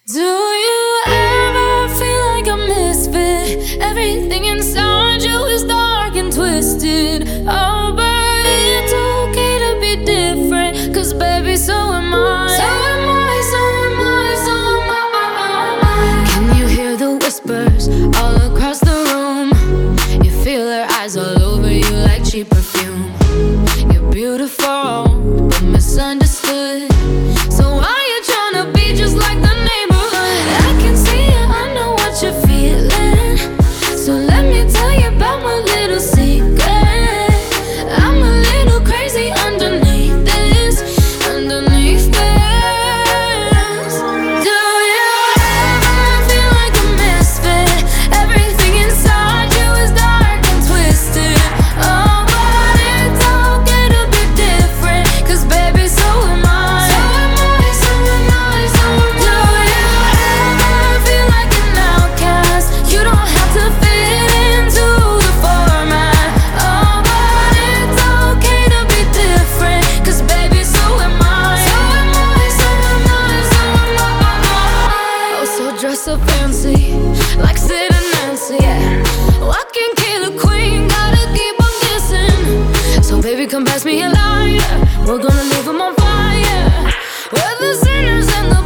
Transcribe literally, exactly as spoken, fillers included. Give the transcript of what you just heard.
Do you ever feel like a misfit? Everything inside you is dark and twisted. Oh, but it's okay to be different, 'cause baby, so am I. So am I, so am I, so am I. Can you hear the whispers all across the room? You feel her eyes all over you like cheap perfume. You're beautiful, but misunderstood. So why you tryna be just like the neighborhood? I can see it, I know what you're feeling. So let me tell you about my little secret. I'm a little crazy underneath this, underneath this. Do you ever feel like a misfit? Everything inside you is dark and twisted. Oh, but it's okay to be different, 'cause baby, so am I. So am I, so am I, so am I. Do you ever feel like an outcast? You don't have to fit into the format. Oh, but it's okay to be different, 'cause baby, so am I. So am I, so am I, so am I. Oh, so dress up fancy, like Sid and Nancy, yeah. Walking killer queen, gotta keep on kissing. So baby, come pass me a lighter, we're gonna leave 'em on fire. We're the sinners and the